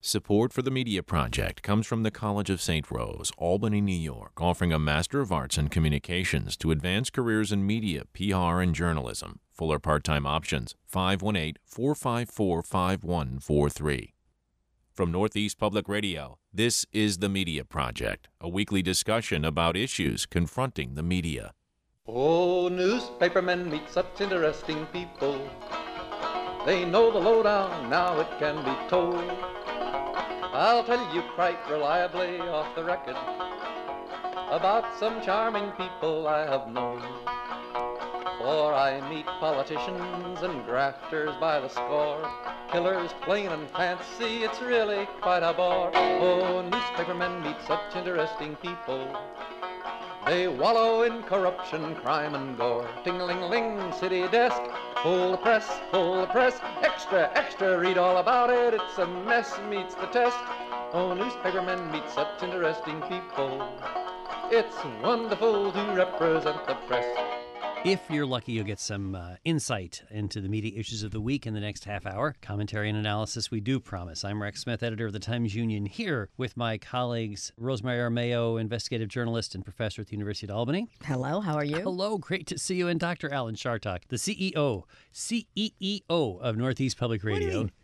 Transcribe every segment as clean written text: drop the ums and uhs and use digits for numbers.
Support for the Media Project comes from the College of St. Rose, Albany, New York, offering a Master of Arts in Communications to advance careers in media, PR, and journalism. Full or part-time options, 518-454-5143. From Northeast Public Radio, this is The Media Project, a weekly discussion about issues confronting the media. Oh, newspapermen meet such interesting people. They know the lowdown, now it can be told. I'll tell you quite reliably off the record about some charming people I have known. For I meet politicians and grafters by the score, killers plain and fancy, it's really quite a bore. Oh, newspapermen meet such interesting people. They wallow in corruption, crime and gore. Ting-a-ling-a-ling, city desk, full the press, extra, extra, read all about it, it's a mess, meets the test. Oh, newspapermen meet such interesting people. It's wonderful to represent the press. If you're lucky, you'll get some insight into the media issues of the week in the next half hour. Commentary and analysis, we do promise. I'm Rex Smith, editor of the Times-Union, here with my colleagues, Rosemary Armao, investigative journalist and professor at the University of Albany. Hello, how are you? Hello, great to see you. And Dr. Alan Chartock, the CEO of Northeast Public Radio. What do you mean,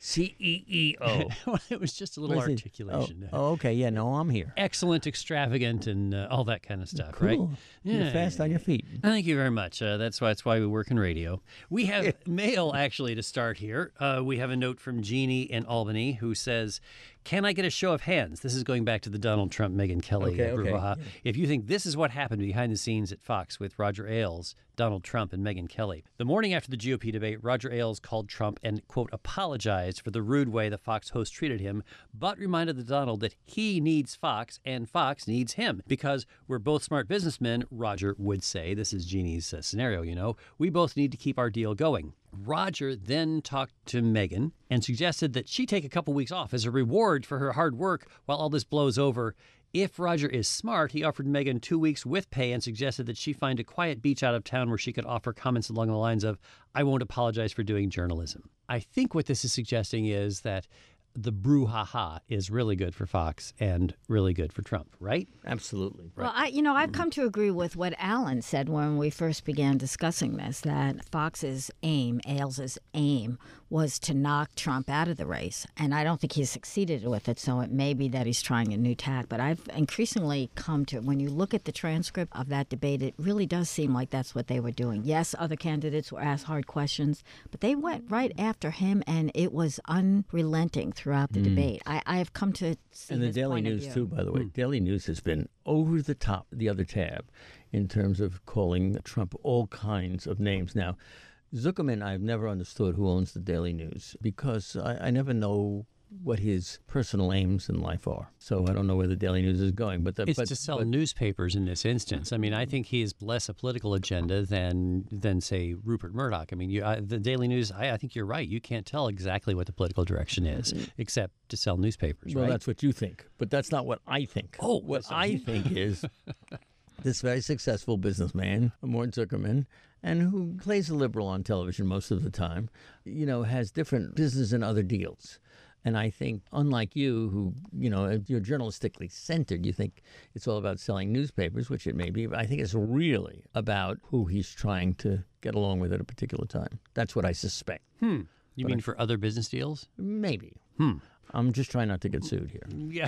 CEO? Well, it was just a little articulation. Oh, okay. Yeah, no, I'm here. Excellent, extravagant, and all that kind of stuff, Cool. right? You're fast on your feet. Thank you very much. That's why we work in radio. We have mail, actually, to start here. We have a note from Jeannie in Albany who says, can I get a show of hands? This is going back to the Donald Trump, Megyn Kelly brouhaha. If you think this is what happened behind the scenes at Fox with Roger Ailes, Donald Trump, and Megyn Kelly. The morning after the GOP debate, Roger Ailes called Trump and, quote, apologized for the rude way the Fox host treated him, but reminded the Donald that he needs Fox and Fox needs him. Because we're both smart businessmen, Roger would say. This is Jeannie's scenario, you know. We both need to keep our deal going. Roger then talked to Megyn and suggested that she take a couple weeks off as a reward for her hard work while all this blows over. If Roger is smart, he offered Megyn 2 weeks with pay and suggested that she find a quiet beach out of town where she could offer comments along the lines of, I won't apologize for doing journalism. I think what this is suggesting is that the brouhaha is really good for Fox and really good for Trump, right? Absolutely. Well, I've come to agree with what Alan said when we first began discussing this, that Fox's aim, Ailes' aim, was to knock Trump out of the race. And I don't think he's succeeded with it, so it may be that he's trying a new tack. But I've increasingly come to, when you look at the transcript of that debate, it really does seem like that's what they were doing. Yes, other candidates were asked hard questions, but they went right after him, and it was unrelenting throughout the debate. I have come to see And the his Daily point of News, view. too, by the way. Daily News has been over the top, the other tab, in terms of calling Trump all kinds of names. Now, Zuckerman, I've never understood who owns the Daily News, because I never know what his personal aims in life are. So I don't know where the Daily News is going. It's to sell newspapers in this instance. I mean, I think he has less a political agenda than say, Rupert Murdoch. I mean, the Daily News, I think you're right. You can't tell exactly what the political direction is, except to sell newspapers, Well, right? that's what you think. But that's not what I think. Oh, what I think is this very successful businessman, Mort Zuckerman, and who plays a liberal on television most of the time, has different business and other deals. And I think, unlike you, who, you're journalistically centered, you think it's all about selling newspapers, which it may be, but I think it's really about who he's trying to get along with at a particular time. That's what I suspect. You mean for other business deals? Maybe. I'm just trying not to get sued here. Yeah.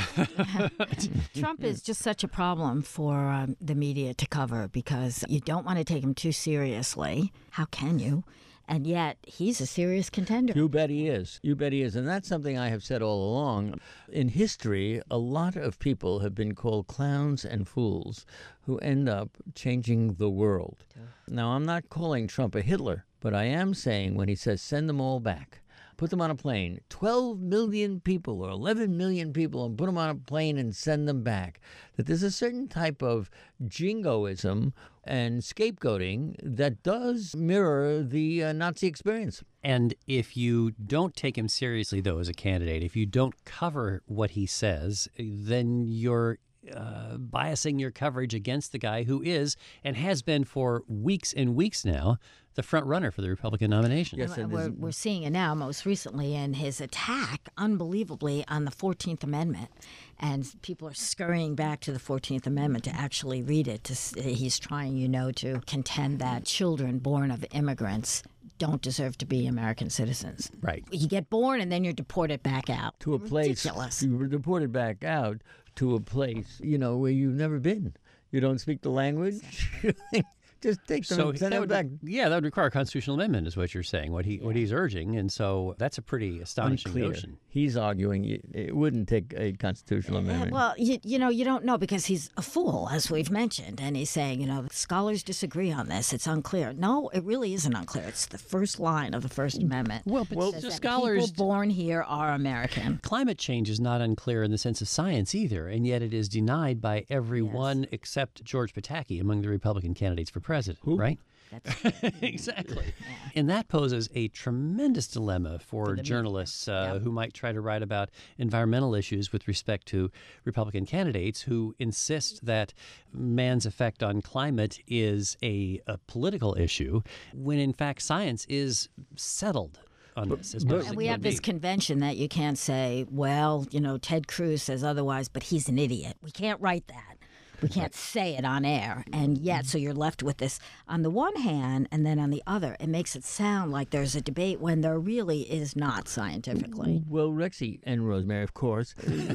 Trump is just such a problem for the media to cover because you don't want to take him too seriously. How can you? And yet, he's a serious contender. You bet he is. You bet he is. And that's something I have said all along. In history, a lot of people have been called clowns and fools who end up changing the world. Now, I'm not calling Trump a Hitler, but I am saying when he says send them all back, put them on a plane, 12 million people or 11 million people, and put them on a plane and send them back, that there's a certain type of jingoism and scapegoating that does mirror the Nazi experience. And if you don't take him seriously, though, as a candidate, if you don't cover what he says, then you're biasing your coverage against the guy who is and has been for weeks and weeks now the front runner for the Republican nomination. Yes, And and we're seeing it now most recently in his attack, unbelievably, on the 14th Amendment. And people are scurrying back to the 14th Amendment to actually read it. He's trying, to contend that children born of immigrants don't deserve to be American citizens. Right. You get born and then you're deported back out. to a place. Ridiculous. You were deported back out to a place, where you've never been. You don't speak the language. Just take them and send them back. Yeah, that would require a constitutional amendment, is what you're saying, what he's urging. And so that's a pretty astonishing Unclear. notion. He's arguing it wouldn't take a constitutional amendment. Well, you don't know because he's a fool, as we've mentioned. And he's saying, scholars disagree on this. It's unclear. No, it really isn't unclear. It's the first line of the First Amendment. Well, but Says the that scholars... people born here are American. Climate change is not unclear in the sense of science either, and yet it is denied by everyone except George Pataki among the Republican candidates for president, right? Exactly. And that poses a tremendous dilemma for journalists who might try to write about environmental issues with respect to Republican candidates who insist that man's effect on climate is a political issue, when in fact science is settled on this. As much as And it we can have this be. convention that you can't say, well, Ted Cruz says otherwise, but he's an idiot. We can't write that. We can't say it on air. And yet, so you're left with this on the one hand, and then on the other, it makes it sound like there's a debate when there really is not scientifically. Well, Rexy and Rosemary, of course.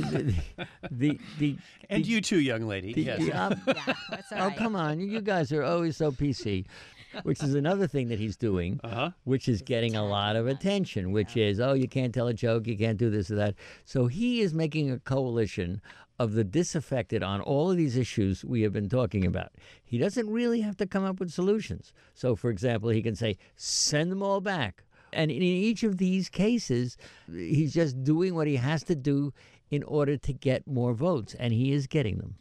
And you too, young lady. Yes. Yeah, that's all Oh, right. come on. You guys are always so PC. Which is another thing that he's doing, which is getting a lot of attention, which is, you can't tell a joke, you can't do this or that. So he is making a coalition of the disaffected on all of these issues we have been talking about. He doesn't really have to come up with solutions. So, for example, he can say, send them all back. And in each of these cases, he's just doing what he has to do in order to get more votes, and he is getting them.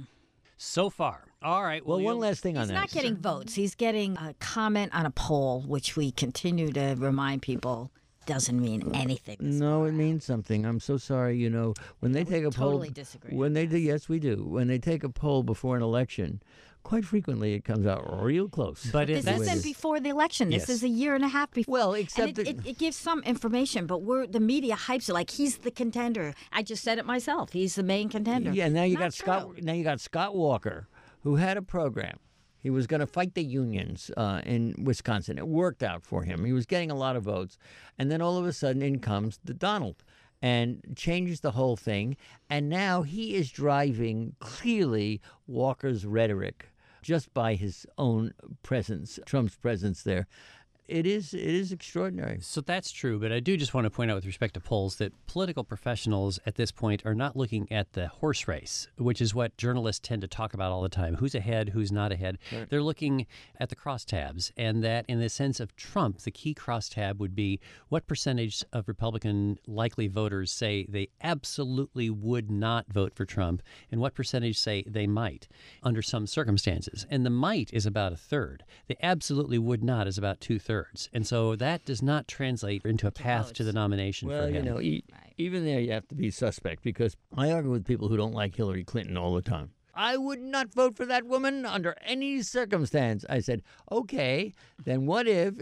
So far. All right. Well, one last thing on He's that. not getting votes. He's getting a comment on a poll, which we continue to remind people doesn't mean anything. No, it means something. I'm so sorry. When they take a totally poll, disagree when on they do, yes, we do. When they take a poll before an election, quite frequently it comes out real close. But This isn't before the election. This Yes. is a year and a half before. Well, And except it gives some information, but the media hypes it like he's the contender. I just said it myself. He's the main contender. yeah. Now you Not got Scott. true. Now you got Scott Walker, who had a program. He was going to fight the unions in Wisconsin. It worked out for him. He was getting a lot of votes, and then all of a sudden, in comes the Donald, and changes the whole thing. And now he is driving clearly Walker's rhetoric just by his own presence, Trump's presence there. It is extraordinary. So that's true, but I do just want to point out with respect to polls that political professionals at this point are not looking at the horse race, which is what journalists tend to talk about all the time. Who's ahead, who's not ahead. Right. They're looking at the crosstabs, and that in the sense of Trump, the key crosstab would be what percentage of Republican likely voters say they absolutely would not vote for Trump, and what percentage say they might under some circumstances. And the might is about a third. The absolutely would not is about two-thirds. And so that does not translate into a path to the nomination Well, for him. Even there you have to be suspect, because I argue with people who don't like Hillary Clinton all the time. I would not vote for that woman under any circumstance. I said, okay, then what if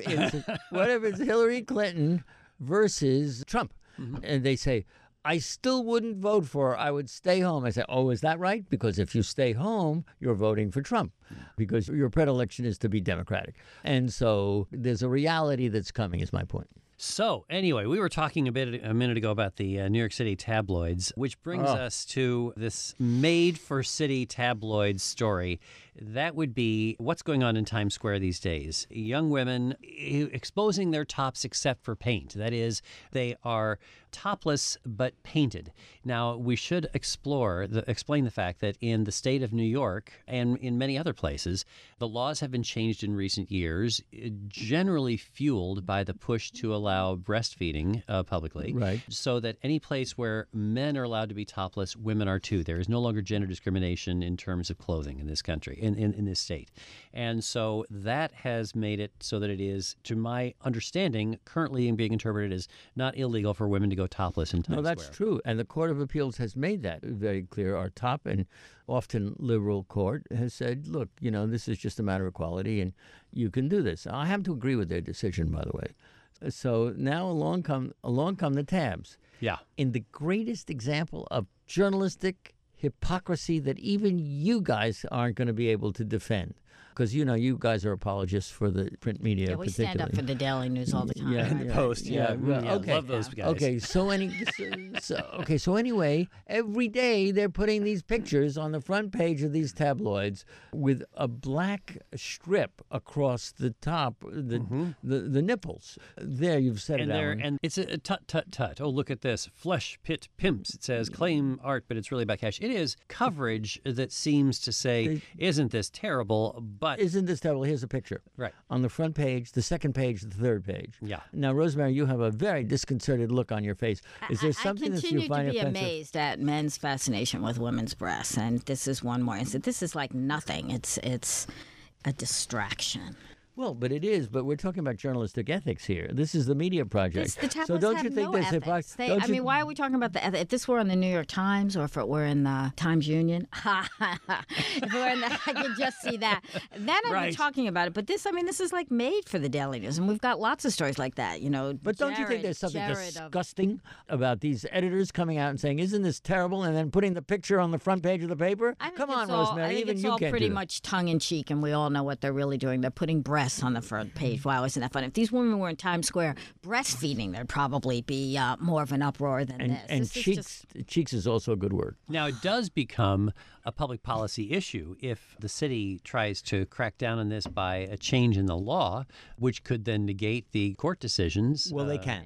it's Hillary Clinton versus Trump? Mm-hmm. And they say, I still wouldn't vote for her. I would stay home. I say, oh, is that right? Because if you stay home, you're voting for Trump because your predilection is to be Democratic. And so there's a reality that's coming, is my point. So, anyway, we were talking a minute ago about the New York City tabloids, which brings us to this made-for-city tabloid story. That would be what's going on in Times Square these days. Young women exposing their tops except for paint. That is, they are topless but painted. Now, we should explain the fact that in the state of New York and in many other places, the laws have been changed in recent years, generally fueled by the push to allow breastfeeding publicly. Right. So that any place where men are allowed to be topless, women are too. There is no longer gender discrimination in terms of clothing in this country. in this state. And so that has made it so that it is, to my understanding, currently being interpreted as not illegal for women to go topless in Times Square. No, that's true. And the Court of Appeals has made that very clear. Our top and often liberal court has said, look, this is just a matter of equality and you can do this. I have to agree with their decision, by the way. So now along come the tabs. Yeah. In the greatest example of journalistic hypocrisy that even you guys aren't going to be able to defend. Because, you guys are apologists for the print media. Yeah, we stand up for the Daily News all the time. Yeah, right? Post. Yeah. Okay. Love those guys. Okay, so anyway, every day they're putting these pictures on the front page of these tabloids with a black strip across the top, the nipples. There, you've said And it, there, Alan. and it's a tut. Oh, look at this. Flesh Pit Pimps. It says claim art, but it's really about cash. It is coverage that seems to say, isn't this terrible? But Isn't this terrible? Here's a picture. Right. On the front page, the second page, the third page. Yeah. Now, Rosemary, you have a very disconcerted look on your face. Is there something that you find I continue to be offensive? amazed at men's fascination with women's breasts, and this is one more. This is like nothing. It's a distraction. Well, but it is. But we're talking about journalistic ethics here. This is the media project. The tabloids so don't have you think no there's ethics. hypocrisy? Why are we talking about the ethics? If this were on the New York Times or if it were in the Times Union, if it were in the, I could just see that. Then I'd be talking about it. But this is like made for the Daily News, and we've got lots of stories like that. But don't you think there's something disgusting about these editors coming out and saying, "Isn't this terrible?" and then putting the picture on the front page of the paper? Come on, Rosemary. I think Even it's you all can't pretty do that. much tongue in cheek, and we all know what they're really doing. They're putting breasts on the front page. Wow, isn't that fun? If these women were in Times Square breastfeeding, there'd probably be more of an uproar than this. And This is cheeks, cheeks is also a good word. Now, it does become a public policy issue if the city tries to crack down on this by a change in the law, which could then negate the court decisions. Well, they can't.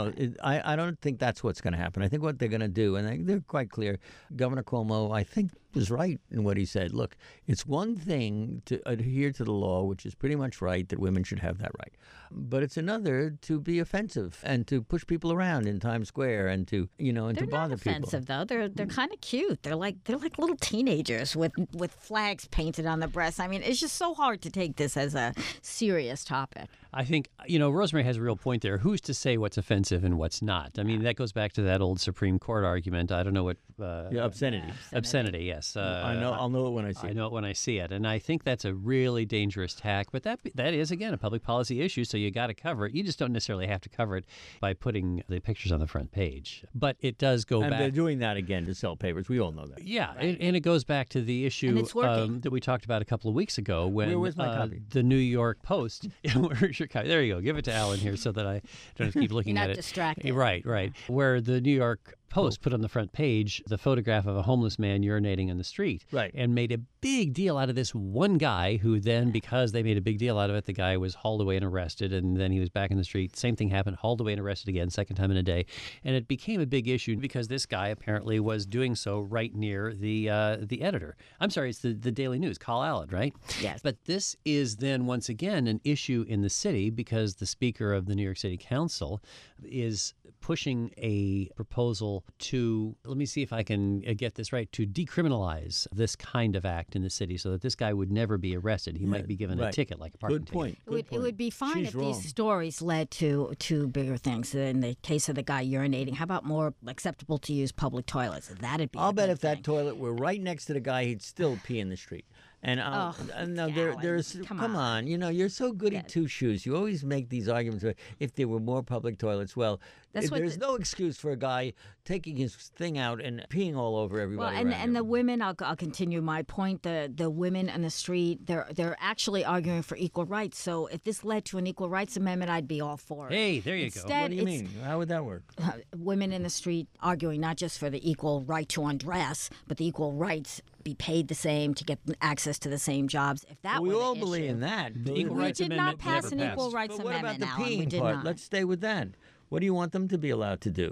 I don't think that's what's going to happen. I think what they're going to do, and they're quite clear, Governor Cuomo, I think, was right in what he said. Look, it's one thing to adhere to the law, which is pretty much right, that women should have that right. But it's another to be offensive and to push people around in Times Square and to, and They're to bother not offensive, people. though. They're kind of cute. They're like little teenagers with flags painted on the breasts. I mean, it's just so hard to take this as a serious topic. I think, Rosemary has a real point there. Who's to say what's offensive and what's not? I mean, that goes back to that old Supreme Court argument. I don't know what... Obscenity. Obscenity, yes. I'll know it when I see it. I know it when I see it. And I think that's a really dangerous tack. But that is, again, a public policy issue, so you got to cover it. You just don't necessarily have to cover it by putting the pictures on the front page. But it does go And back... they're doing that again to sell papers. We all know that. Yeah, and it goes back to the issue And it's working. that we talked about a couple of weeks ago when Where's my copy? the New York Post. Where's your copy? There you go. Give it to Alan here so that I don't have to keep looking You're at not it. distracted. Right. Where the New York Post put on the front page the photograph of a homeless man urinating in the street. Right. And made a big deal out of this one guy who then, because they made a big deal out of it, the guy was hauled away and arrested, and then he was back in the street. Same thing happened, hauled away and arrested again, second time in a day. And it became a big issue because this guy apparently was doing so right near the editor. I'm sorry, it's the Daily News, Carl Allen, right? Yes. But this is then, once again, an issue in the city because the Speaker of the New York City Council is pushing a proposal to, let me see if I can get this right, to decriminalize this kind of act in the city so that this guy would never be arrested. He might be given a ticket, like a parking ticket. It would be fine She's if wrong. these stories led to bigger things. In the case of the guy urinating, how about more acceptable to use public toilets? That'd be. I'll a bet good if that thing. toilet were right next to the guy, he'd still pee in the street. And no, Alan, there's come on. You're so goody two shoes. You always make these arguments. If there were more public toilets, well, there's no excuse for a guy taking his thing out and peeing all over everybody. Well, and the women, I'll continue my point. The women on the street, they're actually arguing for equal rights. So if this led to an equal rights amendment, I'd be all for it. Hey, there you Instead, go. What do you mean? How would that work? Women in the street arguing not just for the equal right to undress, but the equal rights be paid the same to get access to the same jobs. If that we were the all issue, believe in that. The Equal we Rights did not Amendment pass never an passed. equal rights But what amendment, about the Alan. We peeing did part? not. Let's stay with that. What do you want them to be allowed to do?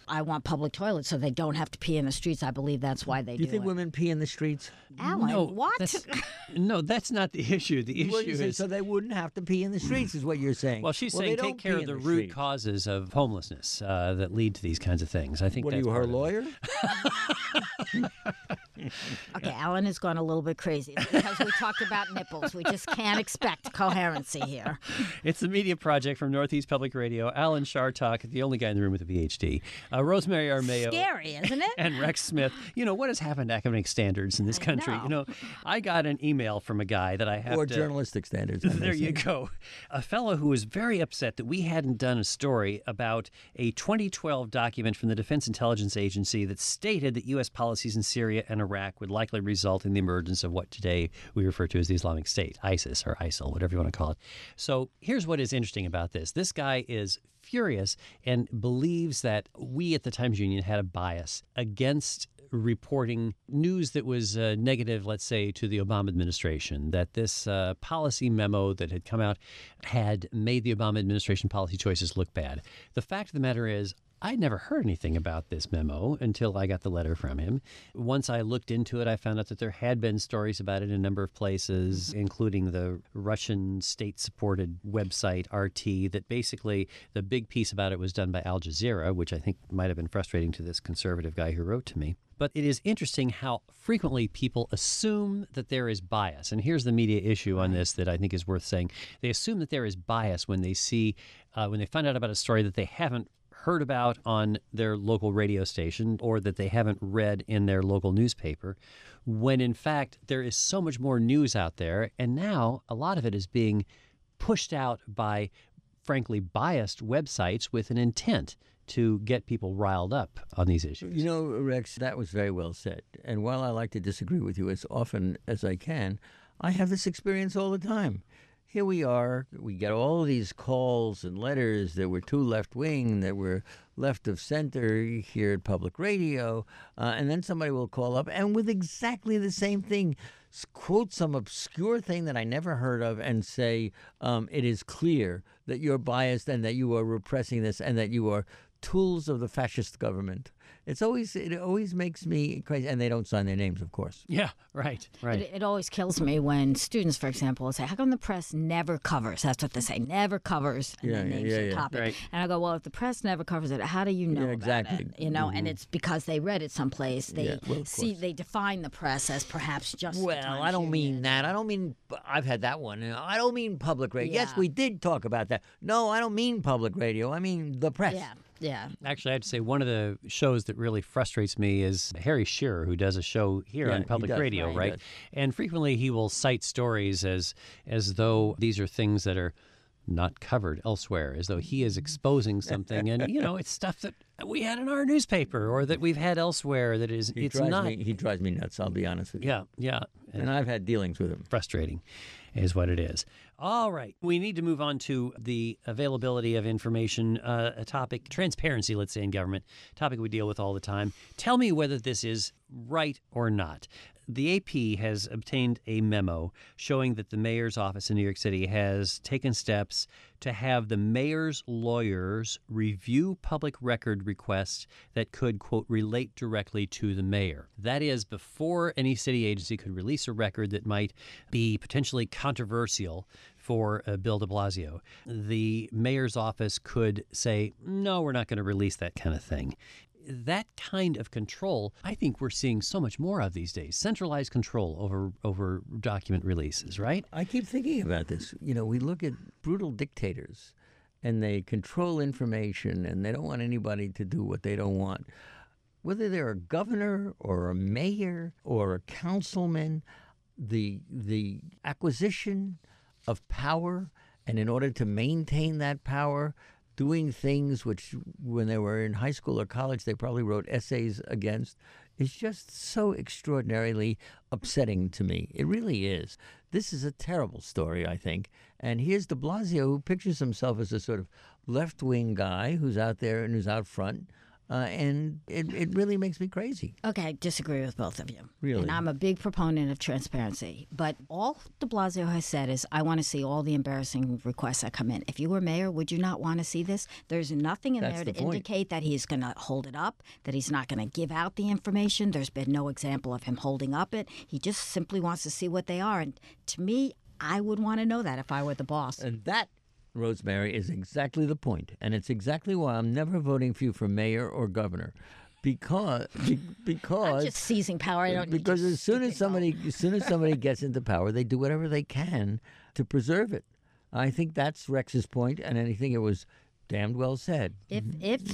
I want public toilets so they don't have to pee in the streets. I believe that's why they Do you think it. women pee in the streets? Alan, No, what? No, that's not the issue. The issue What you say, is... so they wouldn't have to pee in the streets, is what you're saying. Well, she's they saying don't take care pee of in the root streets. causes of homelessness that lead to these kinds of things. I think What are that's you, her part of it. lawyer? Okay, Alan has gone a little bit crazy because we talked about nipples. We just can't expect coherency here. It's the Media Project from Northeast Public Radio. Alan Chartock, the only guy in the room with a PhD. Rosemary Armeo. Scary, isn't it? And Rex Smith. You know, what has happened to academic standards in this country? know. You know, I got an email from a guy that I have Or to... journalistic standards. There you go. A fellow who was very upset that we hadn't done a story about a 2012 document from the Defense Intelligence Agency that stated that U.S. policies in Syria and Iraq would likely result in the emergence of what today we refer to as the Islamic State, ISIS or ISIL, whatever you want to call it. So here's what is interesting about this. This guy is furious and believes that we at the Times Union had a bias against reporting news that was negative, let's say, to the Obama administration, that this policy memo that had come out had made the Obama administration policy choices look bad. The fact of the matter is, I'd never heard anything about this memo until I got the letter from him. Once I looked into it, I found out that there had been stories about it in a number of places, including the Russian state-supported website RT, that basically the big piece about it was done by Al Jazeera, which I think might have been frustrating to this conservative guy who wrote to me. But it is interesting how frequently people assume that there is bias. And here's the media issue on this that I think is worth saying. They assume that there is bias when they see, when they find out about a story that they haven't heard about on their local radio station or that they haven't read in their local newspaper, when in fact there is so much more news out there. And now a lot of it is being pushed out by, frankly, biased websites with an intent to get people riled up on these issues. You know, Rex, that was very well said. And while I like to disagree with you as often as I can, I have this experience all the time. Here we are, we get all of these calls and letters that were too left-wing, that were left of center here at public radio, and then somebody will call up and with exactly the same thing, quote some obscure thing that I never heard of and say, it is clear that you're biased and that you are repressing this and that you are tools of the fascist government. It always makes me crazy. And they don't sign their names, of course. Yeah, right. It always kills me when students, for example, will say, how come the press never covers? That's what they say, never covers, and then names the topic. Right. And I go, well, if the press never covers it, how do you know exactly. about it? You know, and it's because they read it someplace. They of course. they define the press as perhaps just the Well, Times I don't mean Union. that. I don't mean, I've had that one. I don't mean public radio. Yes, Yeah. we did talk about that. No, I don't mean public radio. I mean the press. Yeah. Actually, I have to say one of the shows that really frustrates me is Harry Shearer, who does a show here Yeah, on he public does. radio, He right? does. And frequently he will cite stories as though these are things that are not covered elsewhere, as though he is exposing something. And, you know, it's stuff that we had in our newspaper or that we've had elsewhere that is, He it's drives not. he drives me nuts, I'll be honest with you. Yeah. And I've had dealings with him. Frustrating is what it is. All right. We need to move on to the availability of information, a topic, transparency, let's say, in government, topic we deal with all the time. Tell me whether this is right or not. The AP has obtained a memo showing that the mayor's office in New York City has taken steps to have the mayor's lawyers review public record requests that could, quote, relate directly to the mayor. That is, before any city agency could release a record that might be potentially controversial for Bill de Blasio, the mayor's office could say, no, we're not going to release that kind of thing. That kind of control, I think we're seeing so much more of these days. Centralized control over document releases, right? I keep thinking about this. You know, we look at brutal dictators and they control information and they don't want anybody to do what they don't want. Whether they're a governor or a mayor or a councilman, the acquisition of power, and in order to maintain that power, doing things which, when they were in high school or college, they probably wrote essays against, is just so extraordinarily upsetting to me. It really is. This is a terrible story, I think. And here's de Blasio, who pictures himself as a sort of left-wing guy who's out there and who's out front. and it really makes me crazy. Okay, I disagree with both of you. Really? And I'm a big proponent of transparency. But all de Blasio has said is, I want to see all the embarrassing requests that come in. If you were mayor, would you not want to see this? There's nothing in That's there the to point. indicate that he's going to hold it up, that he's not going to give out the information. There's been no example of him holding up it. He just simply wants to see what they are. And to me, I would want to know that if I were the boss. And that, Rosemary, is exactly the point, and it's exactly why I'm never voting for you for mayor or governor, because I'm just seizing power. I don't need because your as soon as stupid somebody gets into power, they do whatever they can to preserve it. I think that's Rex's point, and I think it was damned well said. If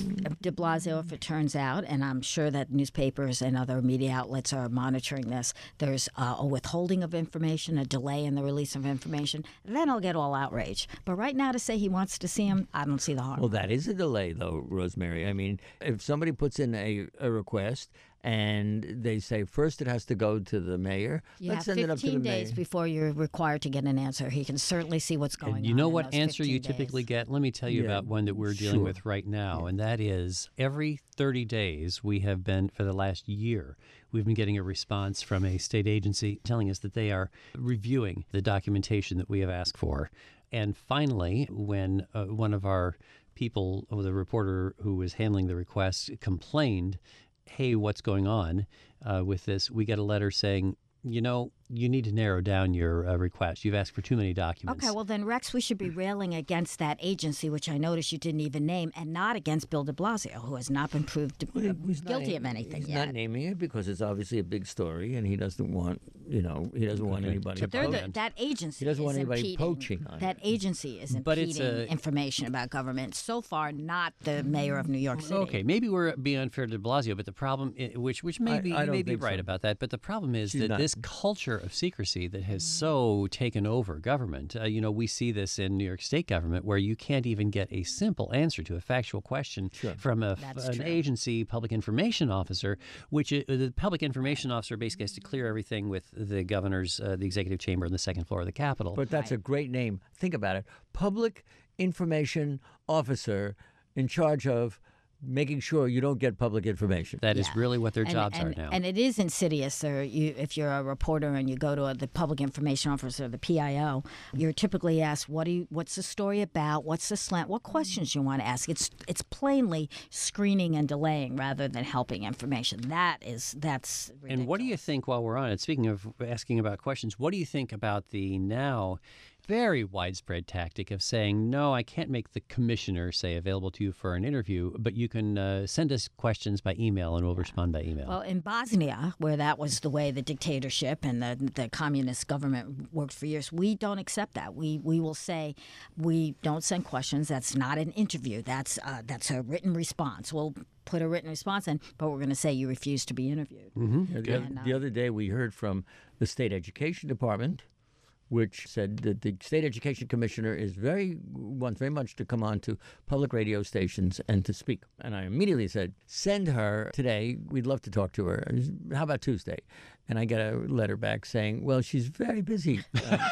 de Blasio, if it turns out, and I'm sure that newspapers and other media outlets are monitoring this, there's a withholding of information, a delay in the release of information, then I'll get all outraged. But right now, to say he wants to see him, I don't see the harm. Well, that is a delay, though, Rosemary. I mean, if somebody puts in a request and they say first it has to go to the mayor, You let's have send it up to the 15 mayor. days before you're required to get an answer. He can certainly see what's going on. And you know in what those answer 15 you days. typically get? Let me tell you Yeah, about one that we're dealing sure. with right now, and that is every 30 days we have been, for the last year, we've been getting a response from a state agency telling us that they are reviewing the documentation that we have asked for. And finally, when one of our people, the reporter who was handling the request, complained, hey, what's going on with this? We get a letter saying, you know, you need to narrow down your request. You've asked for too many documents. Okay, well then, Rex, we should be railing against that agency, which I noticed you didn't even name, and not against Bill de Blasio, who has not been proved He's not guilty of naming- anything he's yet. not naming it because it's obviously a big story, and he doesn't want, he doesn't want anybody. Tip They're poach. that agency He doesn't want is anybody impeding- poaching on That it. agency is But it's impeding information about government. So far, not the mayor of New York City. Okay, maybe we're being unfair to de Blasio, but the problem, which may be, I you don't may be think right so. about that, but the problem is She's that not. this culture of secrecy that has so taken over government, we see this in New York State government where you can't even get a simple answer to a factual question from That's an true. agency public information officer, which the public information officer basically has to clear everything with the governor's, the executive chamber on the second floor of the Capitol. But that's a great name. Think about it. Public Information Officer in charge of making sure you don't get public information. That is really what their And- jobs and, are now. And it is insidious. If you're a reporter and you go to the public information officer, the PIO, you're typically asked, what's the story about? What's the slant? What questions you want to ask? It's plainly screening and delaying rather than helping information. That's ridiculous. And what do you think, while we're on it, speaking of asking about questions, what do you think about the now very widespread tactic of saying, no, I can't make the commissioner, say, available to you for an interview, but you can send us questions by email and we'll respond by email? Well, in Bosnia, where that was the way the dictatorship and the communist government worked for years, we don't accept that. We will say we don't send questions. That's not an interview. That's a written response. We'll put a written response in, but we're going to say you refuse to be interviewed. The other day we heard from the State Education Department, which said that the State Education Commissioner wants very much to come on to public radio stations and to speak. And I immediately said, send her today. We'd love to talk to her. How about Tuesday? And I get a letter back saying, well, she's very busy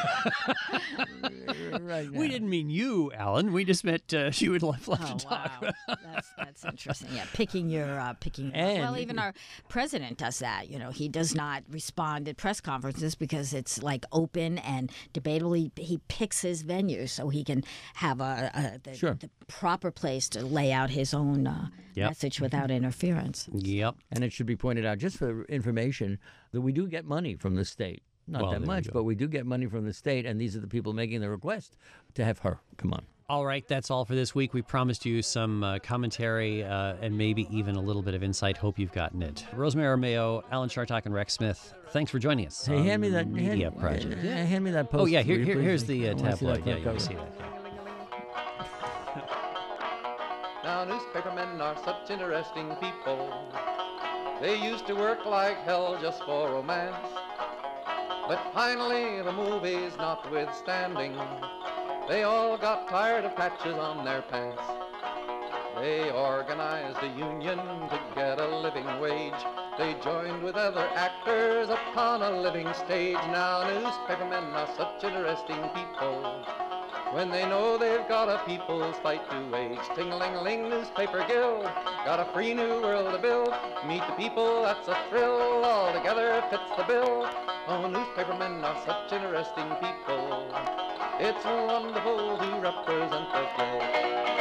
right now. We didn't mean you, Alan. We just meant she would love to Oh, talk. wow. That's interesting. Yeah, picking And- well, even our president does that. He does not respond at press conferences because it's like open and debatable. He picks his venue so he can have the proper place to lay out his own message without interference. Yep. And it should be pointed out, just for information, that we do get money from the state. Not Well, that there you much, go. but we do get money from the state, and these are the people making the request to have her come on. All right, that's all for this week. We promised you some commentary and maybe even a little bit of insight. Hope you've gotten it. Rosemary Armao, Alan Chartock, and Rex Smith, thanks for joining us. Hey, on hand me that Media Project. hand me that post. Oh, yeah, will you, please? here's the I wanna see that tabloid. Yeah, front you cover. see that. Yeah. Now newspapermen are such interesting people. They used to work like hell just for romance. But finally, the movies notwithstanding, they all got tired of patches on their pants. They organized a union to get a living wage. They joined with other actors upon a living stage. Now newspapermen are such interesting people. when they know they've got a people's fight to wage. Ting-a-ling-a-ling, newspaper guild, got a free new world to build. Meet the people, that's a thrill, all together fits the bill. Oh, newspapermen are such interesting people. It's wonderful to represent the guild.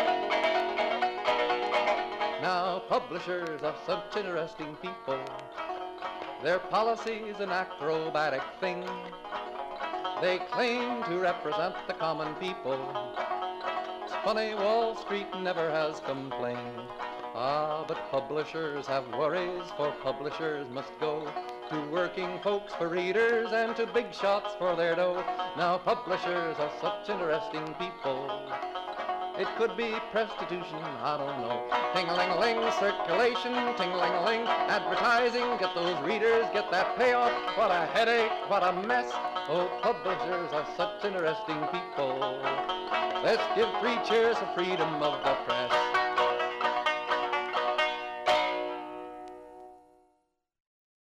Now, publishers are such interesting people. Their policy's an acrobatic thing. They claim to represent the common people. It's funny, Wall Street never has complained. Ah, but publishers have worries, for publishers must go to working folks for readers and to big shots for their dough. Now, publishers are such interesting people. It could be prostitution, I don't know. Ting-a-ling-a-ling, circulation, ting-a-ling-a-ling, advertising, get those readers, get that payoff. What a headache, what a mess. Oh, publishers are such interesting people. Let's give 3 cheers for freedom of the press.